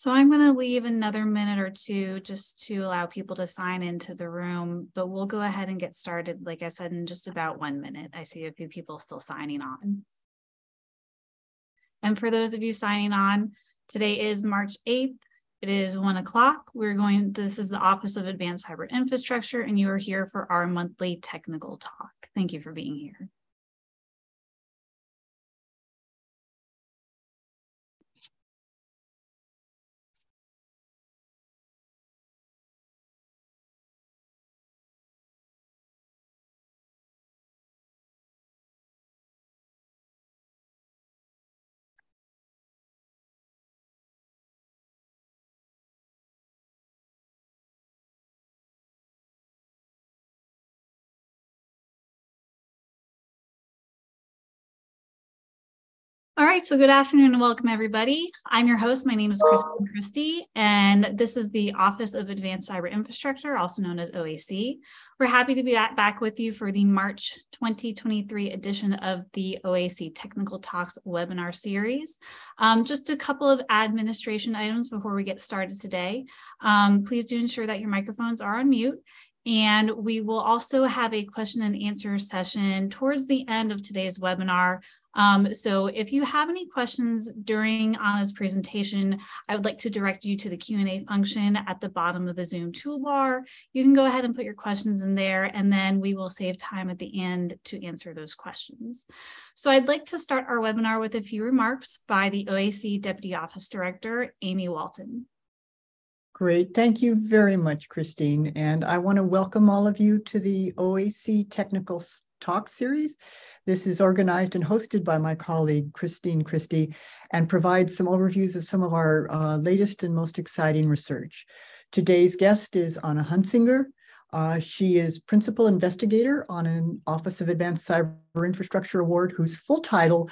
So I'm going to leave another minute or two just to allow people to sign into the room, but we'll go ahead and get started, like I said, in just about 1 minute. I see a few people still signing on. And for those of you signing on, today is March 8th. It is 1 o'clock. This is the Office of Advanced Cyber Infrastructure, and you are here for our monthly technical talk. Thank you for being here. All right, so good afternoon and welcome everybody. I'm your host. My name is Kristen Christie, and this is the Office of Advanced Cyber Infrastructure, also known as OAC. We're happy to be back with you for the March 2023 edition of the OAC Technical Talks webinar series. Just a couple of administration items before we get started today. Please do ensure that your microphones are on mute. And we will also have a question and answer session towards the end of today's webinar. So if you have any questions during Anna's presentation, I would like to direct you to the Q&A function at the bottom of the Zoom toolbar. You can go ahead and put your questions in there, and then we will save time at the end to answer those questions. So I'd like to start our webinar with a few remarks by the OAC Deputy Office Director, Amy Walton. Great. Thank you very much, Christine. And I want to welcome all of you to the OAC Technical Talk series. This is organized and hosted by my colleague, Christine Christie, and provides some overviews of some of our latest and most exciting research. Today's guest is Anna Hunsinger. She is Principal Investigator on an Office of Advanced Cyber Infrastructure Award, whose full title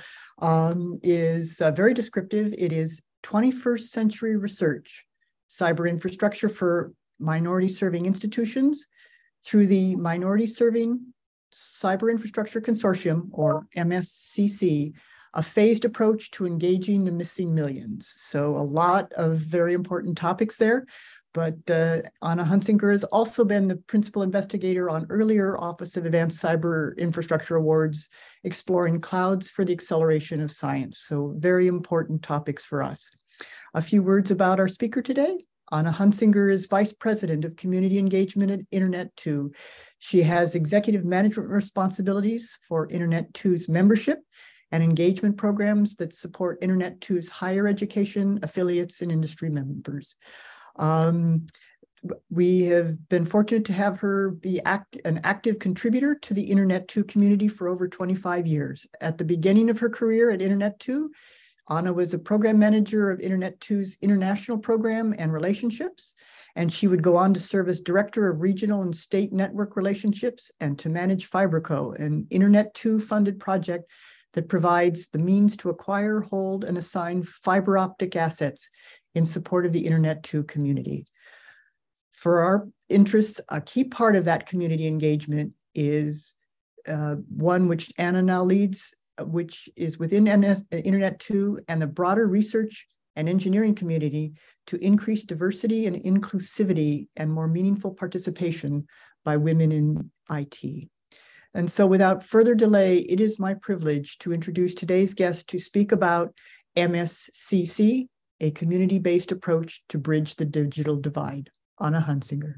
is very descriptive. It is 21st Century Research, Cyber Infrastructure for Minority Serving Institutions through the Minority Serving Cyber Infrastructure Consortium, or MSCC, a phased approach to engaging the missing millions. So a lot of very important topics there, but Anna Hunsinger has also been the principal investigator on earlier Office of Advanced Cyber Infrastructure Awards, exploring clouds for the acceleration of science. So very important topics for us. A few words about our speaker today. Anna Hunsinger is Vice President of Community Engagement at Internet2. She has executive management responsibilities for Internet2's membership and engagement programs that support Internet2's higher education, affiliates, and industry members. We have been fortunate to have her be an active contributor to the Internet2 community for over 25 years. At the beginning of her career at Internet2, Anna was a program manager of Internet2's international program and relationships, and she would go on to serve as director of regional and state network relationships and to manage FiberCo, an Internet2 funded project that provides the means to acquire, hold, and assign fiber optic assets in support of the Internet2 community. For our interests, a key part of that community engagement is one which Anna now leads, which is within Internet2 and the broader research and engineering community to increase diversity and inclusivity and more meaningful participation by women in IT. And so without further delay, it is my privilege to introduce today's guest to speak about MSCC, a community-based approach to bridge the digital divide. Anna Hunsinger.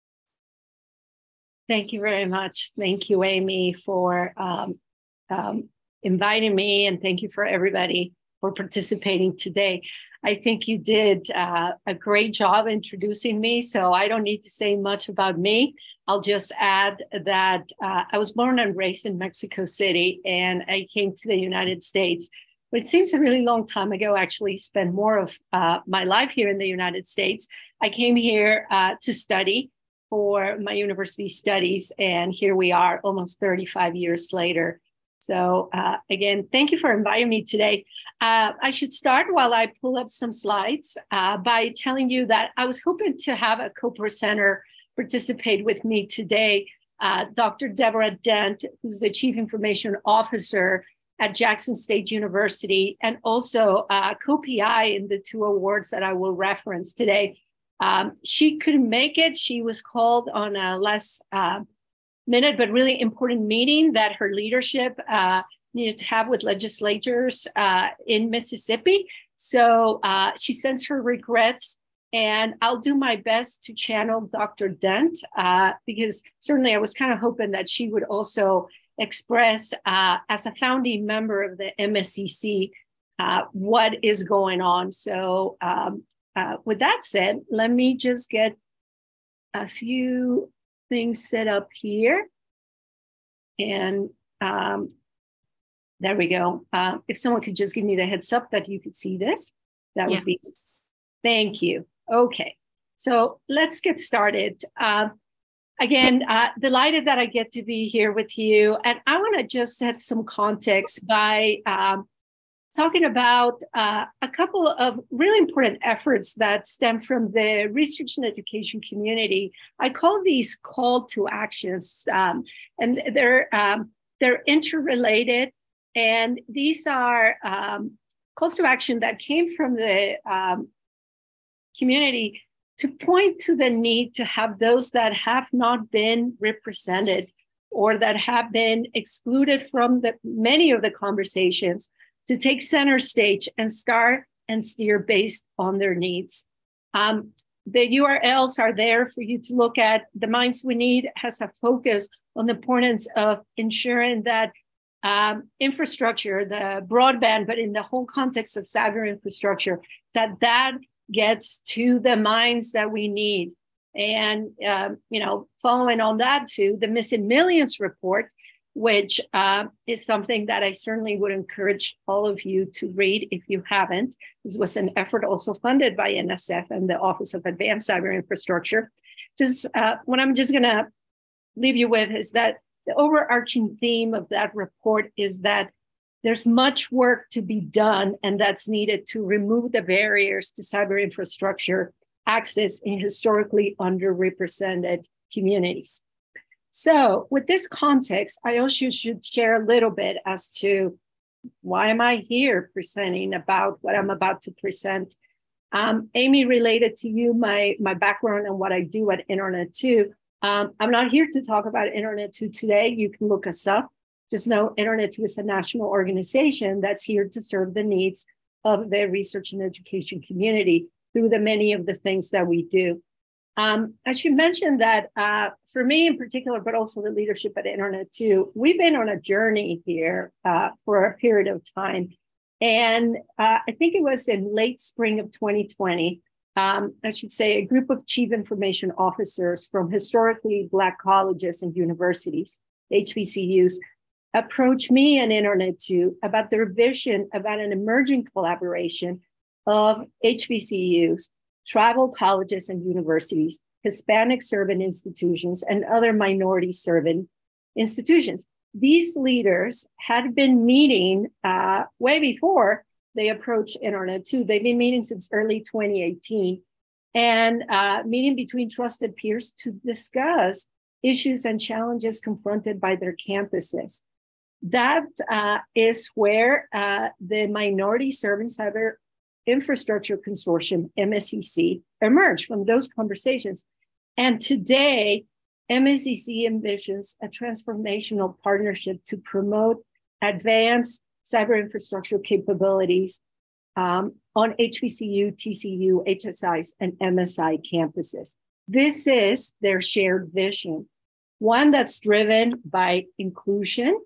Thank you very much. Thank you, Amy, for inviting me, and thank you for everybody for participating today. I think you did a great job introducing me, so I don't need to say much about me. I'll just add that I was born and raised in Mexico City, and I came to the United States. But it seems a really long time ago, actually spent more of my life here in the United States. I came here to study for my university studies, and here we are almost 35 years later. So again, thank you for inviting me today. I should start while I pull up some slides by telling you that I was hoping to have a co-presenter participate with me today, Dr. Deborah Dent, who's the Chief Information Officer at Jackson State University, and also co-PI in the 2 awards that I will reference today. She couldn't make it. She was called on a last minute, but really important meeting that her leadership needed to have with legislatures in Mississippi. So she sends her regrets, and I'll do my best to channel Dr. Dent, because certainly I was kind of hoping that she would also express, as a founding member of the MSCC, what is going on. So with that said, let me just get a few things set up here. And there we go. If someone could just give me the heads up that you could see this, that would be, thank you. Okay, so let's get started. Again, delighted that I get to be here with you. And I want to just set some context by talking about a couple of really important efforts that stem from the research and education community. I call these call to actions, and they're interrelated. And these are calls to action that came from the community to point to the need to have those that have not been represented or that have been excluded from many of the conversations to take center stage and start and steer based on their needs. The URLs are there for you to look at. The Minds We Need has a focus on the importance of ensuring that infrastructure, the broadband, but in the whole context of cyber infrastructure, that gets to the minds that we need. And, following on that too, the Missing Millions report, which is something that I certainly would encourage all of you to read if you haven't. This was an effort also funded by NSF and the Office of Advanced Cyber Infrastructure. Just what I'm just gonna leave you with is that the overarching theme of that report is that there's much work to be done, and that's needed to remove the barriers to cyber infrastructure access in historically underrepresented communities. So with this context, I also should share a little bit as to why am I here presenting about what I'm about to present. Amy related to you my background and what I do at Internet 2. I'm not here to talk about Internet 2 today. You can look us up. Just know Internet 2 is a national organization that's here to serve the needs of the research and education community through the many of the things that we do. I should mention that for me in particular, but also the leadership at Internet 2, we've been on a journey here for a period of time. And I think it was in late spring of 2020, I should say, a group of chief information officers from historically Black colleges and universities, HBCUs, approached me and Internet 2 about their vision about an emerging collaboration of HBCUs, tribal colleges and universities, Hispanic serving institutions, and other minority serving institutions. These leaders had been meeting way before they approached Internet 2. They've been meeting since early 2018 and meeting between trusted peers to discuss issues and challenges confronted by their campuses. That is where the Minority Serving Cyber Infrastructure Consortium, MSCC, emerged from those conversations. And today, MSCC envisions a transformational partnership to promote advanced cyber infrastructure capabilities on HBCU, TCU, HSIs, and MSI campuses. This is their shared vision, one that's driven by inclusion,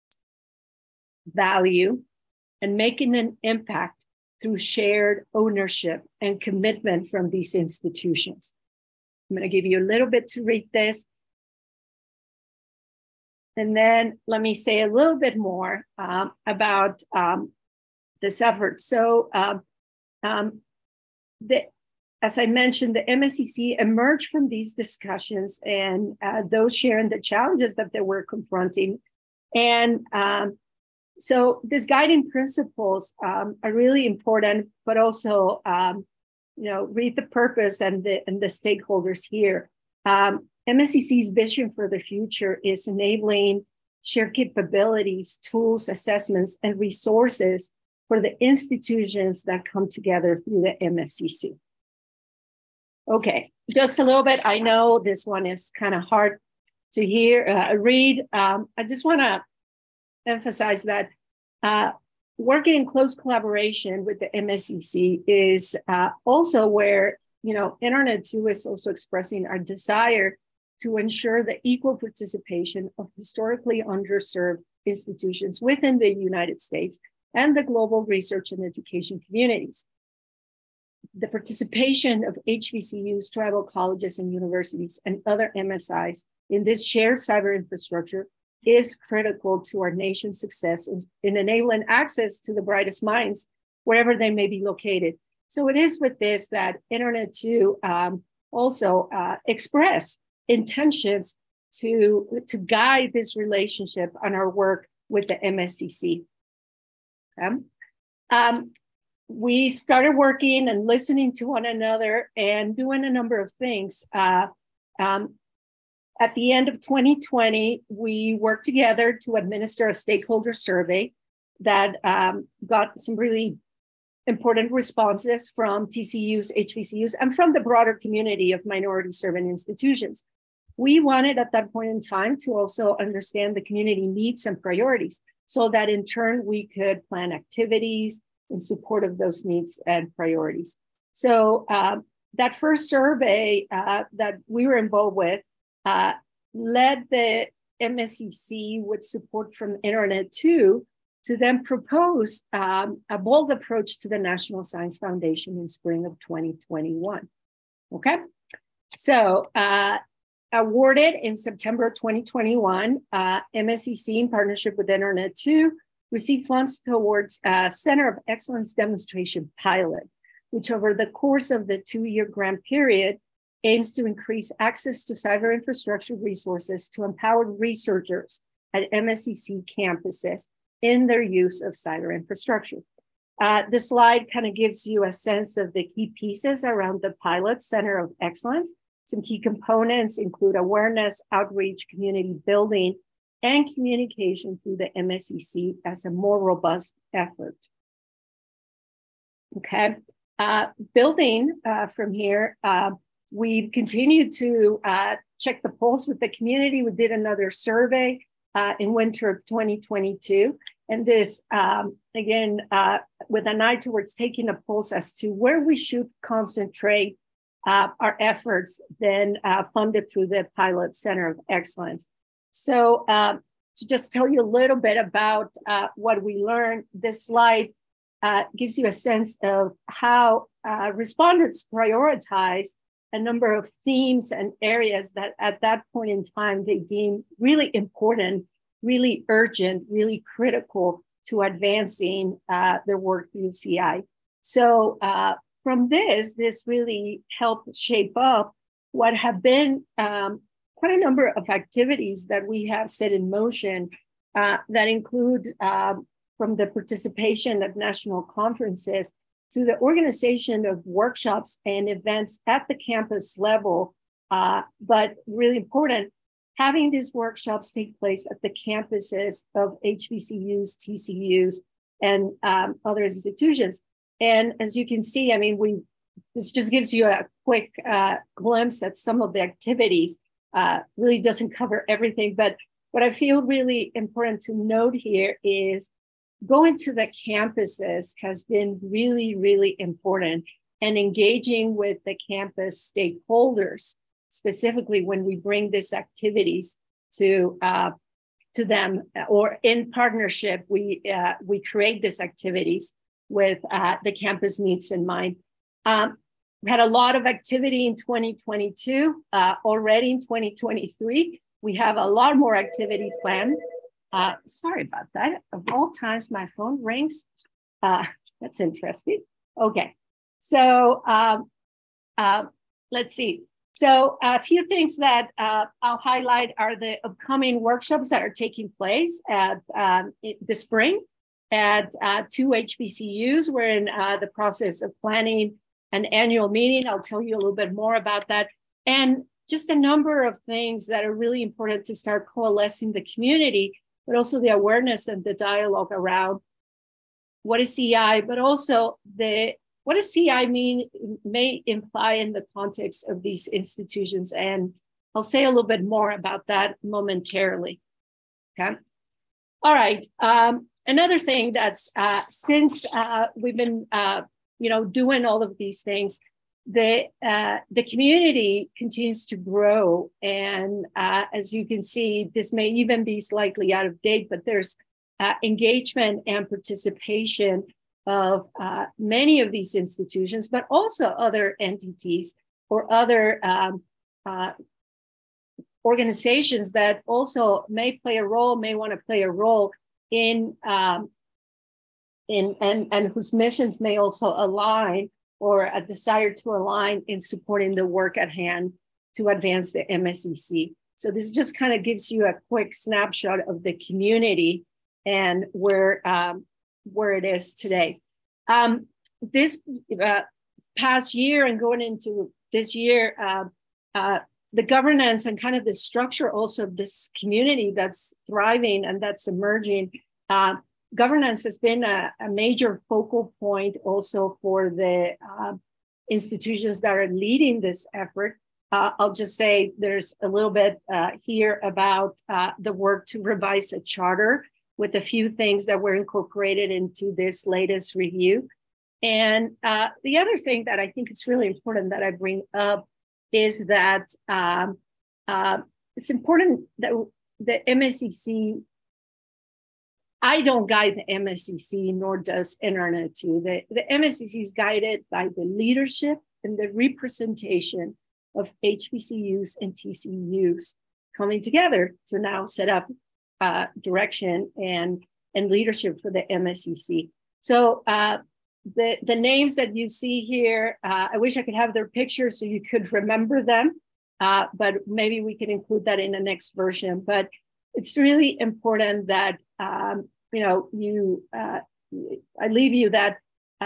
value, and making an impact through shared ownership and commitment from these institutions. I'm going to give you a little bit to read this. And then let me say a little bit more about this effort. So as I mentioned, the MSCC emerged from these discussions and those sharing the challenges that they were confronting. And so these guiding principles are really important, but also, read the purpose and the stakeholders here. MSCC's vision for the future is enabling share capabilities, tools, assessments, and resources for the institutions that come together through the MSCC. Okay, just a little bit. I know this one is kind of hard to read. I just want to emphasize that working in close collaboration with the MSCC is also where, Internet 2 is also expressing our desire to ensure the equal participation of historically underserved institutions within the United States and the global research and education communities. The participation of HBCUs, tribal colleges and universities, and other MSIs in this shared cyber infrastructure is critical to our nation's success in enabling access to the brightest minds wherever they may be located. So it is with this that Internet 2 also express intentions to guide this relationship on our work with the MSCC. We started working and listening to one another and doing a number of things. At the end of 2020, we worked together to administer a stakeholder survey that got some really important responses from TCUs, HBCUs, and from the broader community of minority-serving institutions. We wanted at that point in time to also understand the community needs and priorities so that in turn we could plan activities in support of those needs and priorities. So that first survey that we were involved with led the MSCC with support from Internet 2 to then propose a bold approach to the National Science Foundation in spring of 2021. Okay, so awarded in September 2021, MSCC in partnership with Internet 2 received funds towards a Center of Excellence demonstration pilot, which over the course of the 2-year grant period aims to increase access to cyber infrastructure resources to empower researchers at MSCC campuses in their use of cyber infrastructure. This slide kind of gives you a sense of the key pieces around the pilot Center of Excellence. Some key components include awareness, outreach, community building, and communication through the MSCC as a more robust effort. Okay, building from here, we've continued to check the pulse with the community. We did another survey in winter of 2022. And this, again, with an eye towards taking a pulse as to where we should concentrate our efforts, then funded through the Pilot Center of Excellence. So to just tell you a little bit about what we learned, this slide gives you a sense of how respondents prioritize a number of themes and areas that at that point in time they deem really important, really urgent, really critical to advancing their work through CI. So from this really helped shape up what have been quite a number of activities that we have set in motion that include from the participation at national conferences to the organization of workshops and events at the campus level, but really important, having these workshops take place at the campuses of HBCUs, TCUs, and other institutions. And as you can see, I mean, this just gives you a quick glimpse at some of the activities. Really doesn't cover everything, but what I feel really important to note here is going to the campuses has been really, really important, and engaging with the campus stakeholders, specifically when we bring these activities to them, or in partnership, we create these activities with the campus needs in mind. We had a lot of activity in 2022. Already in 2023, we have a lot more activity planned. Sorry about that. Of all times, my phone rings. That's interesting. Okay, so let's see. So a few things that I'll highlight are the upcoming workshops that are taking place at the spring at 2 HBCUs. We're in the process of planning an annual meeting. I'll tell you a little bit more about that. And just a number of things that are really important to start coalescing the community but also the awareness and the dialogue around what is CI, but also what does CI mean may imply in the context of these institutions. And I'll say a little bit more about that momentarily. Okay. All right. Another thing that's since we've been doing all of these things, the community continues to grow. And as you can see, this may even be slightly out of date, but there's engagement and participation of many of these institutions, but also other entities or other organizations that also may want to play a role in and whose missions may also align or a desire to align in supporting the work at hand to advance the MSCC. So this just kind of gives you a quick snapshot of the community and where it is today. This past year and going into this year, the governance and kind of the structure also of this community that's thriving and that's emerging, governance has been a major focal point also for the institutions that are leading this effort. I'll just say there's a little bit here about the work to revise a charter with a few things that were incorporated into this latest review. And the other thing that I think is really important that I bring up is that it's important that the MSCC, I don't guide the MSCC, nor does Internet 2. The MSCC is guided by the leadership and the representation of HBCUs and TCUs coming together to now set up direction and leadership for the MSCC. So the names that you see here, I wish I could have their pictures so you could remember them, but maybe we can include that in the next version. But it's really important that I leave you that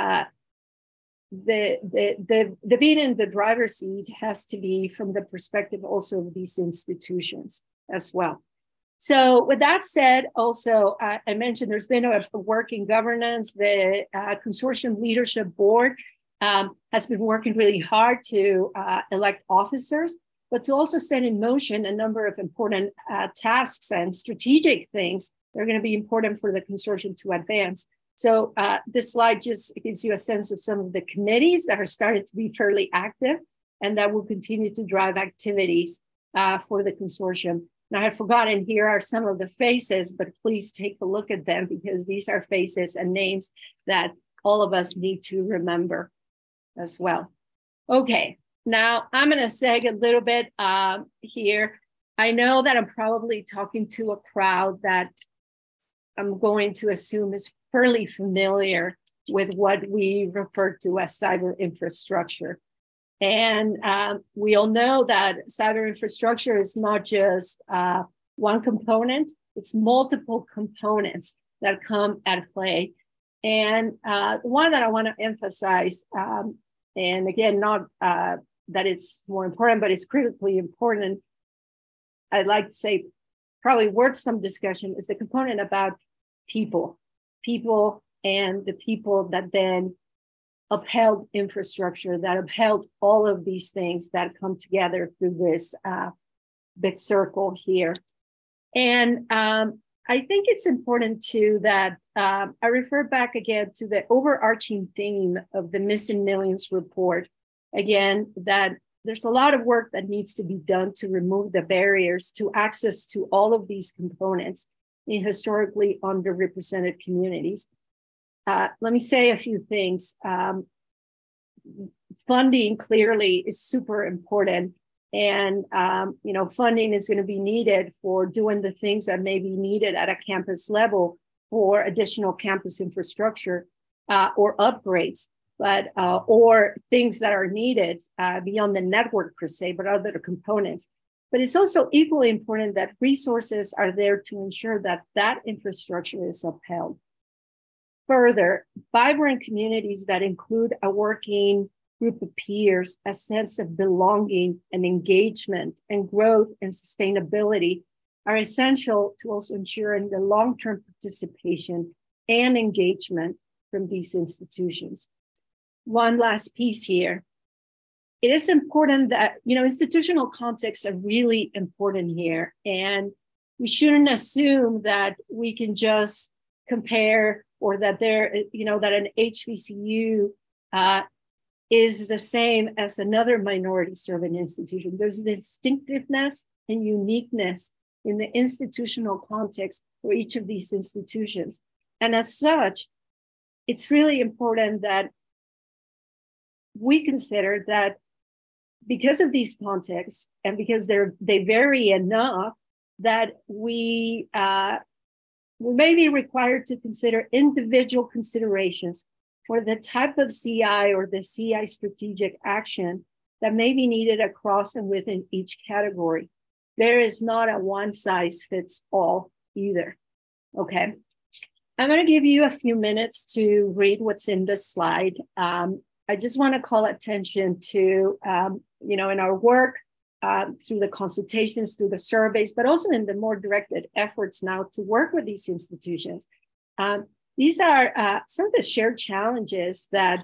the being in the driver's seat has to be from the perspective also of these institutions as well. So with that said, also, I mentioned there's been a work in governance. The Consortium Leadership Board has been working really hard to elect officers, but to also set in motion a number of important tasks and strategic things that are going to be important for the consortium to advance. So this slide just gives you a sense of some of the committees that are starting to be fairly active and that will continue to drive activities for the consortium. Now, I had forgotten, here are some of the faces, but please take a look at them because these are faces and names that all of us need to remember as well. Okay, now I'm going to seg a little bit here. I know that I'm probably talking to a crowd that I'm going to assume is fairly familiar with what we refer to as cyber infrastructure. And we all know that cyber infrastructure is not just one component, it's multiple components that come at play. And the one that I want to emphasize, and again, not that it's more important, but it's critically important, I'd like to say probably worth some discussion, is the component about people and the people that then upheld infrastructure, that upheld all of these things that come together through this big circle here. And I think it's important too that I refer back again to the overarching theme of the Missing Millions report. Again, that there's a lot of work that needs to be done to remove the barriers to access to all of these components in historically underrepresented communities. Let me say a few things. Funding clearly is super important, and funding is going to be needed for doing the things that may be needed at a campus level for additional campus infrastructure or upgrades, but or things that are needed beyond the network per se, but other components. But it's also equally important that resources are there to ensure that that infrastructure is upheld. Further, vibrant communities that include a working group of peers, a sense of belonging and engagement and growth and sustainability are essential to also ensuring the long-term participation and engagement from these institutions. One last piece here. It is important that, institutional contexts are really important here, and we shouldn't assume that we can just compare, or that that an HBCU is the same as another minority serving institution. There's distinctiveness and uniqueness in the institutional context for each of these institutions. And as such, it's really important that we consider that because of these contexts and because they vary enough, that we may be required to consider individual considerations for the type of CI or the CI strategic action that may be needed across and within each category. There is not a one size fits all either. Okay. I'm going to give you a few minutes to read what's in this slide. I just want to call attention to, in our work, through the consultations, through the surveys, but also in the more directed efforts now to work with these institutions. These are some of the shared challenges that,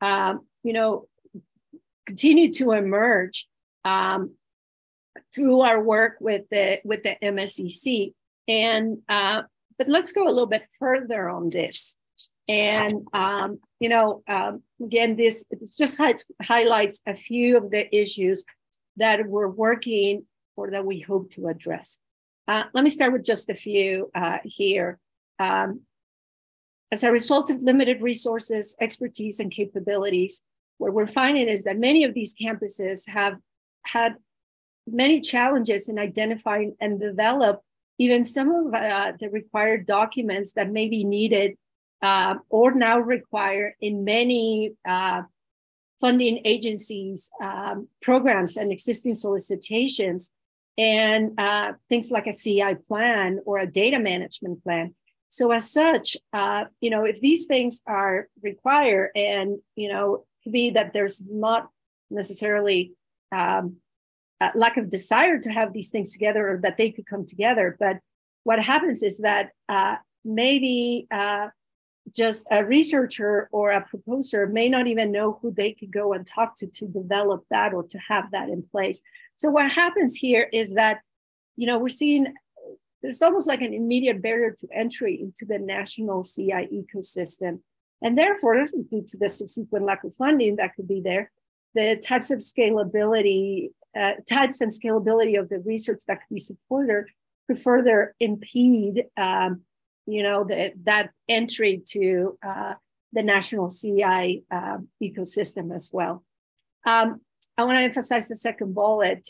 continue to emerge through our work with the MSEC. And, but let's go a little bit further on this. And, again, this just highlights a few of the issues that we're working or that we hope to address. Let me start with just a few here. As a result of limited resources, expertise, and capabilities, what we're finding is that many of these campuses have had many challenges in identifying and develop even some of the required documents that may be needed or now require in many funding agencies, programs, and existing solicitations, and things like a CI plan or a data management plan. So as such, if these things are required, and could be that there's not necessarily a lack of desire to have these things together, or that they could come together, but what happens is that maybe just a researcher or a proposer may not even know who they could go and talk to develop that or to have that in place. So what happens here is that, we're seeing there's almost like an immediate barrier to entry into the national CI ecosystem. And therefore, due to the subsequent lack of funding that could be there, the types and scalability of the research that could be supported could further impede that entry to the national CI ecosystem as well. I want to emphasize the second bullet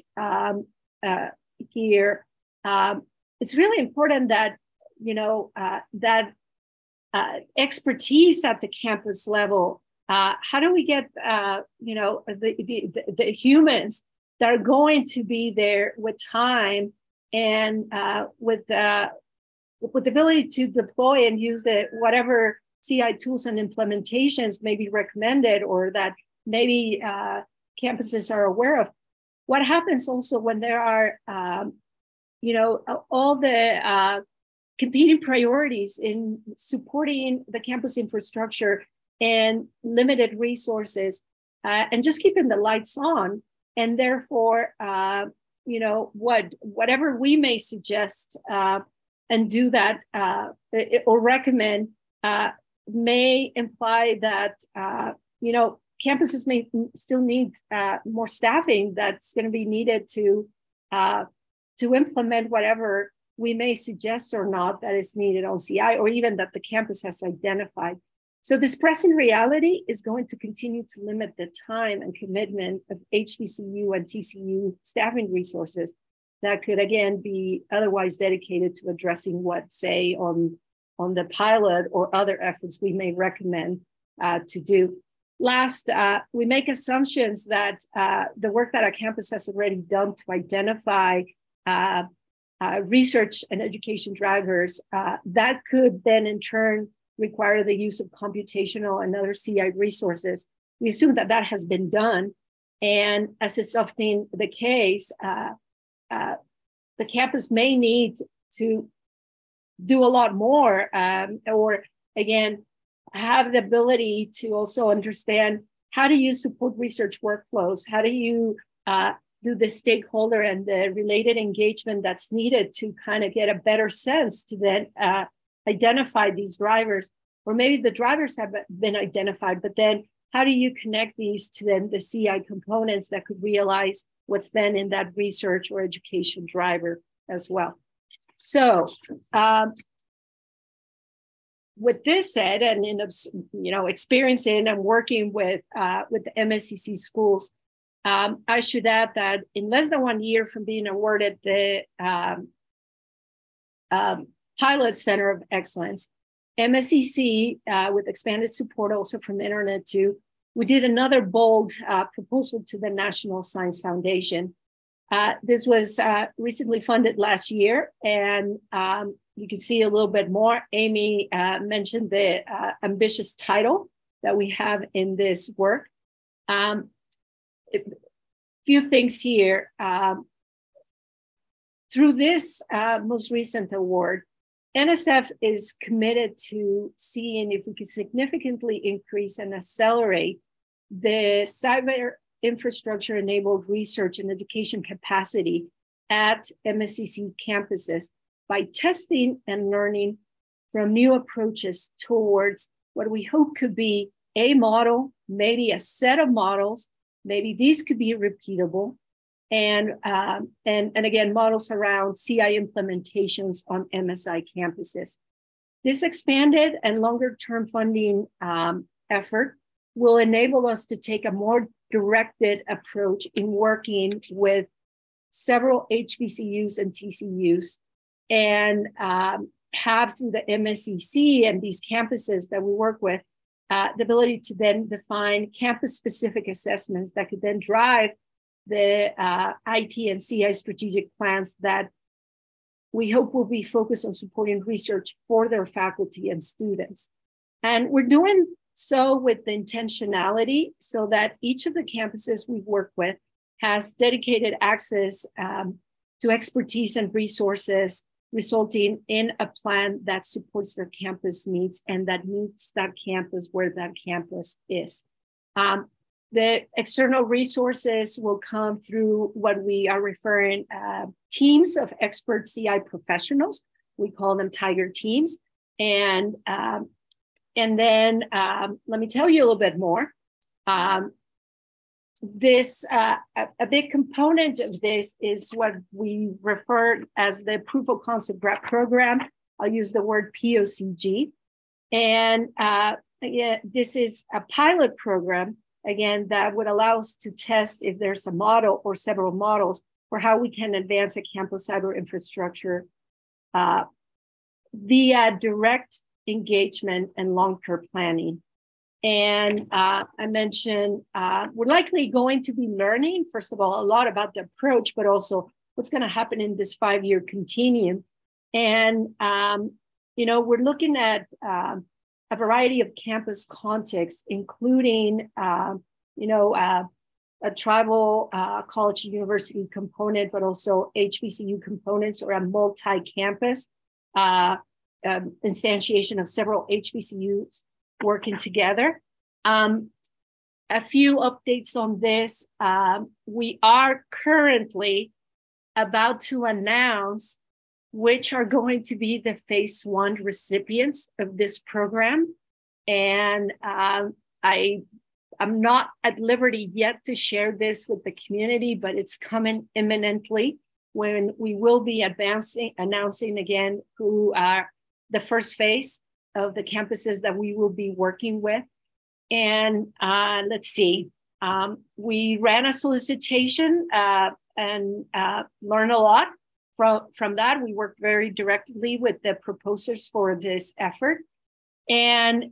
here. It's really important that expertise at the campus level. How do we get the humans that are going to be there with time and with the ability to deploy and use whatever CI tools and implementations may be recommended, or that maybe campuses are aware of? What happens also when there are, all the competing priorities in supporting the campus infrastructure and limited resources, and just keeping the lights on, and therefore, whatever we may suggest and do that or recommend may imply that campuses may still need more staffing that's going to be needed to implement whatever we may suggest or not that is needed on CI, or even that the campus has identified. So this present reality is going to continue to limit the time and commitment of HBCU and TCU staffing resources that could, again, be otherwise dedicated to addressing what, say, on the pilot or other efforts we may recommend to do. Last, we make assumptions that the work that our campus has already done to identify research and education drivers that could then in turn require the use of computational and other CI resources. We assume that that has been done. And as is often the case, the campus may need to do a lot more, or again, have the ability to also understand how do you support research workflows? How do you do the stakeholder and the related engagement that's needed to kind of get a better sense to then identify these drivers? Or maybe the drivers have been identified, but then how do you connect these to then the CI components that could realize what's then in that research or education driver as well? So with this said, and in experiencing and working with the MSCC schools, I should add that in less than 1 year from being awarded the Pilot Center of Excellence, MSCC, with expanded support also from Internet 2, we did another bold proposal to the National Science Foundation. This was recently funded last year, and you can see a little bit more. Amy mentioned the ambitious title that we have in this work. Few things here. Through this most recent award, NSF is committed to seeing if we can significantly increase and accelerate the cyber infrastructure enabled research and education capacity at MSCC campuses by testing and learning from new approaches towards what we hope could be a model, maybe a set of models. Maybe these could be repeatable, and again, models around CI implementations on MSI campuses. This expanded and longer-term funding effort will enable us to take a more directed approach in working with several HBCUs and TCUs, and have through the MSCC and these campuses that we work with, the ability to then define campus-specific assessments that could then drive the IT and CI strategic plans that we hope will be focused on supporting research for their faculty and students. And we're doing so with the intentionality so that each of the campuses we work with has dedicated access to expertise and resources, resulting in a plan that supports their campus needs and that meets that campus where that campus is. The external resources will come through what we are referring teams of expert CI professionals. We call them Tiger teams. And then let me tell you a little bit more. This a big component of this is what we refer as the proof of concept program. I'll use the word POCG, and this is a pilot program again that would allow us to test if there's a model or several models for how we can advance a campus cyber infrastructure via direct engagement and long-term planning. And I mentioned we're likely going to be learning, first of all, a lot about the approach, but also what's going to happen in this 5-year continuum. And, we're looking at a variety of campus contexts, including, a tribal college university component, but also HBCU components or a multi-campus instantiation of several HBCUs working together. A few updates on this. We are currently about to announce which are going to be the phase 1 recipients of this program. And I'm not at liberty yet to share this with the community, but it's coming imminently when we will be announcing again who are the first phase of the campuses that we will be working with. And let's see, we ran a solicitation and learned a lot from that. We worked very directly with the proposers for this effort. And,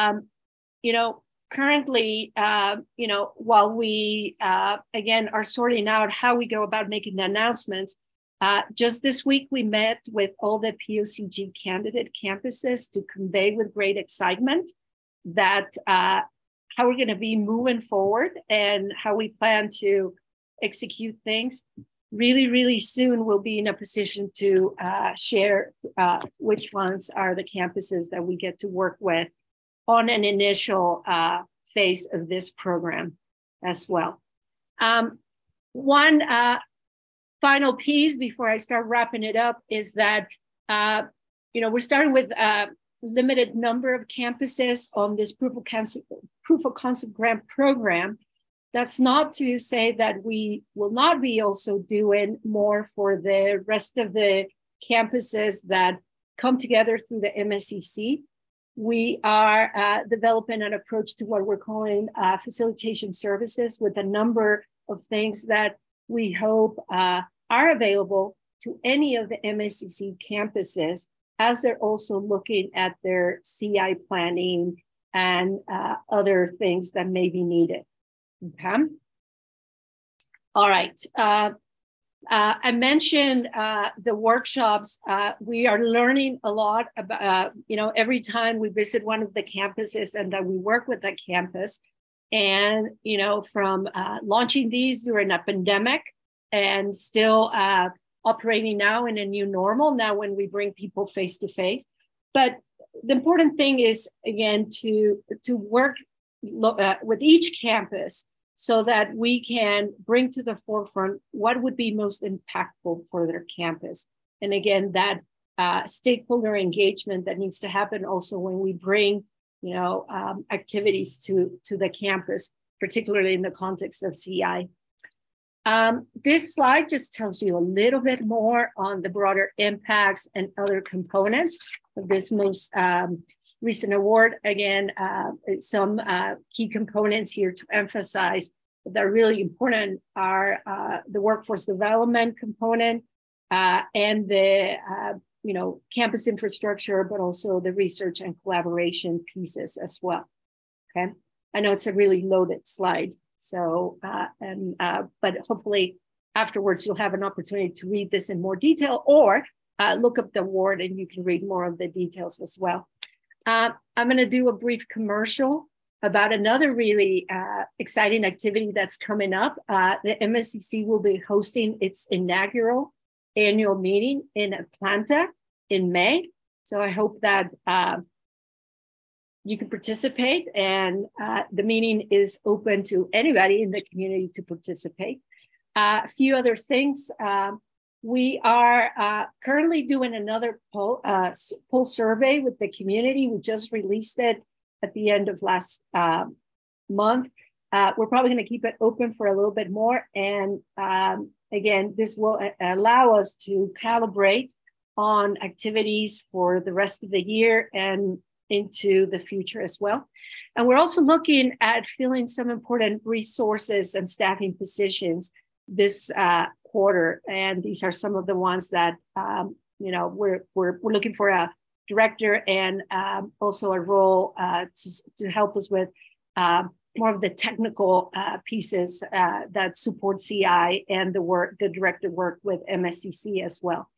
currently, while we, again, are sorting out how we go about making the announcements, just this week, we met with all the POCG candidate campuses to convey with great excitement that how we're going to be moving forward and how we plan to execute things. really, really soon we'll be in a position to share which ones are the campuses that we get to work with on an initial phase of this program as well. One final piece before I start wrapping it up is that, we're starting with a limited number of campuses on this proof of concept grant program. That's not to say that we will not be also doing more for the rest of the campuses that come together through the MSCC. We are developing an approach to what we're calling facilitation services with a number of things that we hope are available to any of the MSCC campuses as they're also looking at their CI planning and other things that may be needed. Okay. All right. I mentioned the workshops. We are learning a lot about, every time we visit one of the campuses and that we work with the campus. And, from launching these during a pandemic and still operating now in a new normal, now when we bring people face to face. But the important thing is, again, to work with each campus so that we can bring to the forefront what would be most impactful for their campus. And again, that stakeholder engagement that needs to happen also when we bring, activities to the campus, particularly in the context of CI. This slide just tells you a little bit more on the broader impacts and other components of this most recent award. Again, some key components here to emphasize that are really important are the workforce development component and the campus infrastructure, but also the research and collaboration pieces as well. Okay, I know it's a really loaded slide, so but hopefully afterwards you'll have an opportunity to read this in more detail or look up the award and you can read more of the details as well. I'm going to do a brief commercial about another really exciting activity that's coming up. The MSCC will be hosting its inaugural annual meeting in Atlanta in May. So I hope that you can participate, and the meeting is open to anybody in the community to participate. A few other things. We are currently doing another poll survey with the community. We just released it at the end of last month. We're probably going to keep it open for a little bit more. And again, this will allow us to calibrate on activities for the rest of the year and into the future as well. And we're also looking at filling some important resources and staffing positions this quarter. And these are some of the ones that, we're looking for a director and also a role to help us with more of the technical pieces that support CI and the director work with MSCC as well.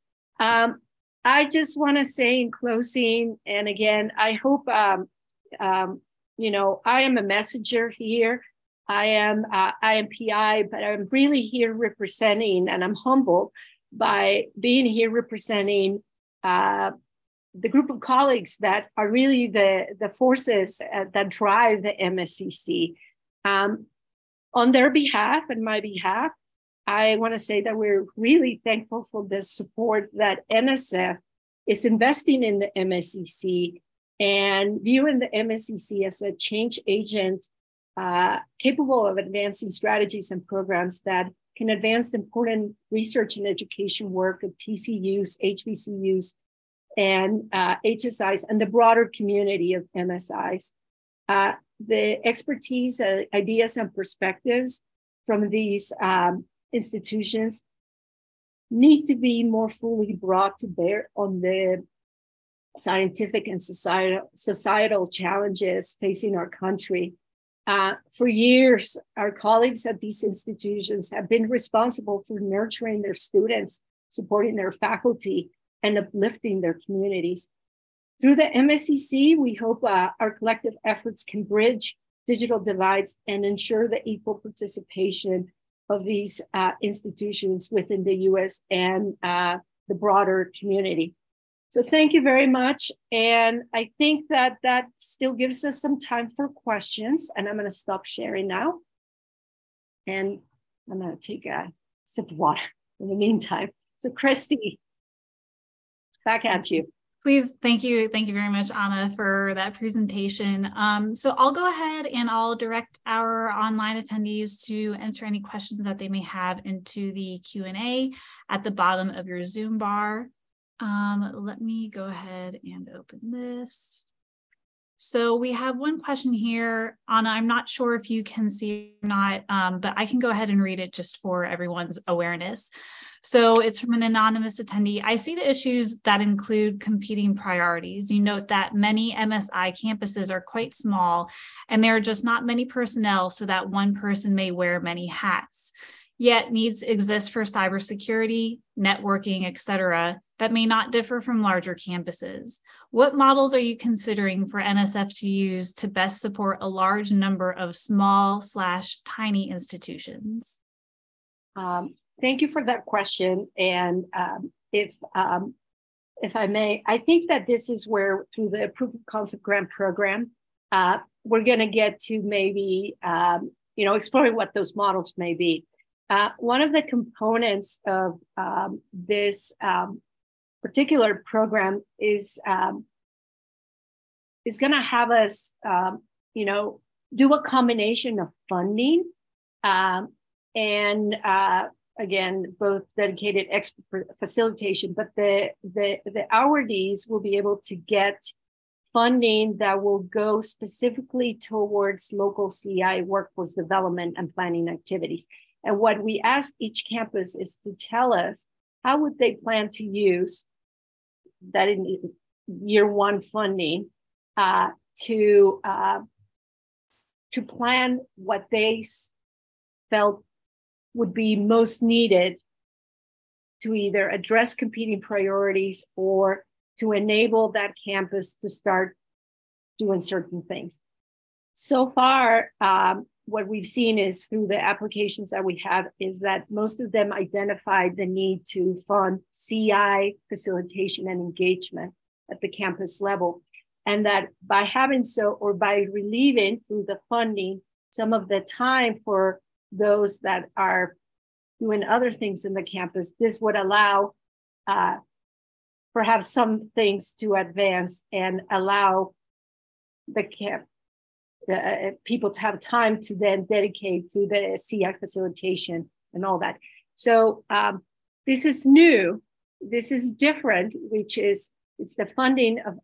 I just want to say in closing, and again, I hope, I am a messenger here. I am PI, but I'm really here representing, and I'm humbled by being here representing the group of colleagues that are really the forces that drive the MSCC. On their behalf and my behalf, I want to say that we're really thankful for the support that NSF is investing in the MSCC and viewing the MSCC as a change agent capable of advancing strategies and programs that can advance important research and education work of TCUs, HBCUs, and HSIs, and the broader community of MSIs. The expertise, ideas, and perspectives from these institutions need to be more fully brought to bear on the scientific and societal challenges facing our country. For years, our colleagues at these institutions have been responsible for nurturing their students, supporting their faculty, and uplifting their communities. Through the MSCC, we hope our collective efforts can bridge digital divides and ensure the equal participation of these institutions within the US and the broader community. So thank you very much. And I think that still gives us some time for questions. And I'm going to stop sharing now. And I'm going to take a sip of water in the meantime. So Christy, back at you. Please, thank you. Thank you very much, Anna, for that presentation. So I'll go ahead and I'll direct our online attendees to enter any questions that they may have into the Q&A at the bottom of your Zoom bar. Let me go ahead and open this. So we have one question here, Anna. I'm not sure if you can see or not, but I can go ahead and read it just for everyone's awareness. So it's from an anonymous attendee. I see the issues that include competing priorities. You note that many MSI campuses are quite small and there are just not many personnel so that one person may wear many hats. Yet needs exist for cybersecurity, networking, etc., that may not differ from larger campuses. What models are you considering for NSF to use to best support a large number of small/tiny institutions? Thank you for that question. And if I may, I think that this is where, through the Proof of Concept Grant Program, we're going to get to maybe exploring what those models may be. One of the components of this particular program is going to have us, do a combination of funding and again, both dedicated expert facilitation, but the awardees will be able to get funding that will go specifically towards local CI workforce development and planning activities. And what we ask each campus is to tell us how would they plan to use that in year one funding to plan what they felt would be most needed to either address competing priorities or to enable that campus to start doing certain things. So far, what we've seen is through the applications that we have is that most of them identified the need to fund CI facilitation and engagement at the campus level. And that by having so, or by relieving through the funding, some of the time for those that are doing other things in the campus, this would allow perhaps some things to advance and allow the people to have time to then dedicate to the CI facilitation and all that. So this is new. This is different, which is it's the funding of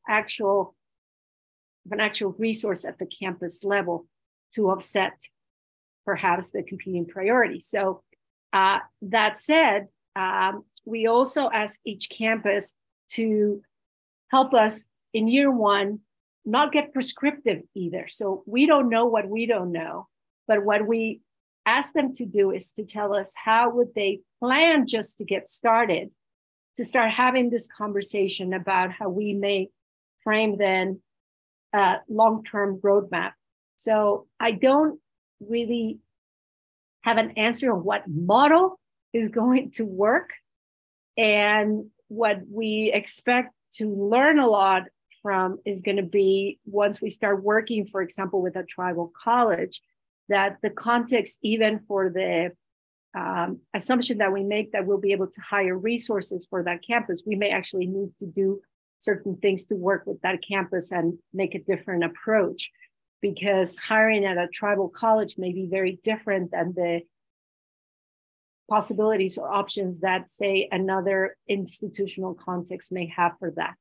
an actual resource at the campus level to offset perhaps the competing priorities. So that said, we also ask each campus to help us in year one not get prescriptive either. So we don't know what we don't know, but what we ask them to do is to tell us how would they plan just to get started, to start having this conversation about how we may frame then a long-term roadmap. So I don't really have an answer on what model is going to work. And what we expect to learn a lot from is going to be once we start working, for example, with a tribal college, that the context, even for the assumption that we make that we'll be able to hire resources for that campus, we may actually need to do certain things to work with that campus and make a different approach, because hiring at a tribal college may be very different than the possibilities or options that, say, another institutional context may have for that.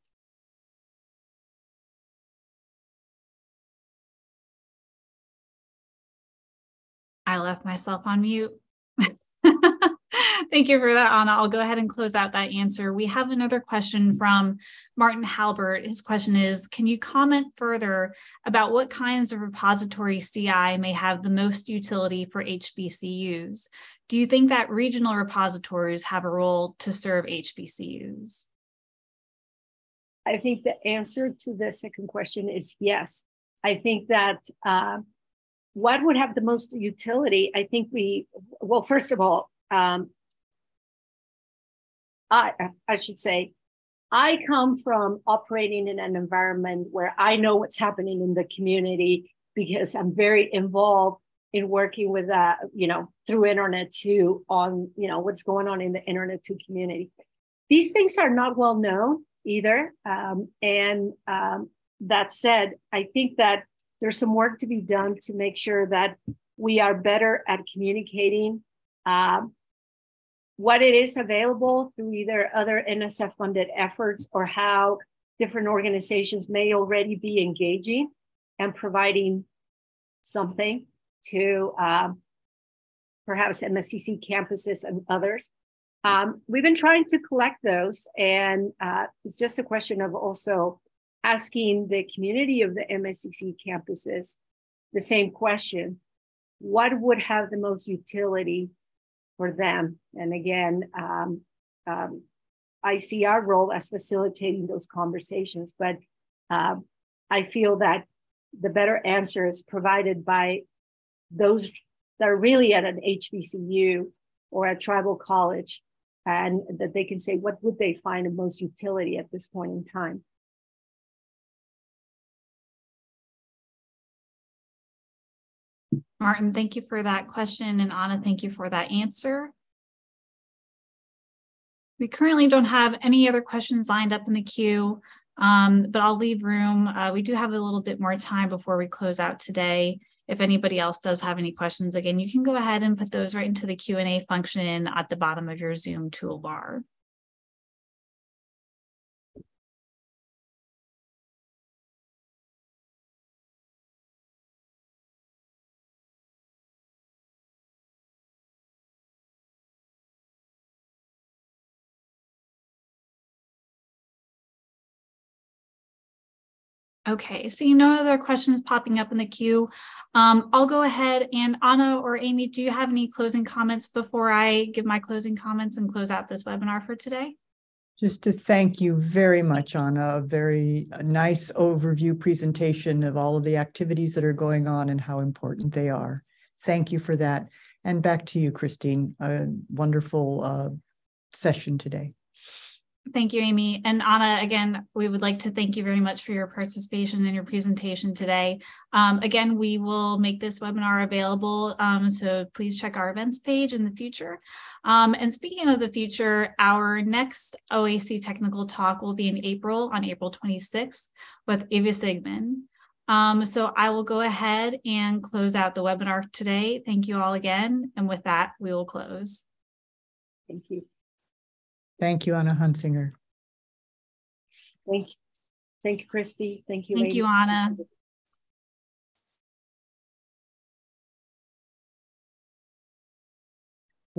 I left myself on mute. Thank you for that, Anna. I'll go ahead and close out that answer. We have another question from Martin Halbert. His question is, can you comment further about what kinds of repository CI may have the most utility for HBCUs? Do you think that regional repositories have a role to serve HBCUs? I think the answer to the second question is yes. I think that what would have the most utility? I think well, first of all, I should say, I come from operating in an environment where I know what's happening in the community because I'm very involved in working with, through Internet 2 on, what's going on in the Internet 2 community. These things are not well known either. That said, I think that there's some work to be done to make sure that we are better at communicating what it is available through either other NSF-funded efforts or how different organizations may already be engaging and providing something to perhaps MSCC campuses and others. We've been trying to collect those, and it's just a question of also asking the community of the MSCC campuses the same question: what would have the most utility for them? And again, I see our role as facilitating those conversations, but I feel that the better answer is provided by those that are really at an HBCU or a tribal college, and that they can say, what would they find the most utility at this point in time? Martin, thank you for that question. And Anna, thank you for that answer. We currently don't have any other questions lined up in the queue, but I'll leave room. We do have a little bit more time before we close out today. If anybody else does have any questions, again, you can go ahead and put those right into the Q&A function at the bottom of your Zoom toolbar. Okay, seeing no other questions popping up in the queue, I'll go ahead, and Anna or Amy, do you have any closing comments before I give my closing comments and close out this webinar for today? Just to thank you very much, Anna. A very nice overview presentation of all of the activities that are going on and how important they are. Thank you for that. And back to you, Christine. A wonderful session today. Thank you, Amy. And Anna, again, we would like to thank you very much for your participation in your presentation today. Again, we will make this webinar available, so please check our events page in the future. And speaking of the future, our next OAC technical talk will be in April, on April 26th, with Eva Sigmund. So I will go ahead and close out the webinar today. Thank you all again. And with that, we will close. Thank you. Thank you, Anna Hunsinger. Thank you. Thank you, Christy. Thank you, Thank Amy. you, Anna.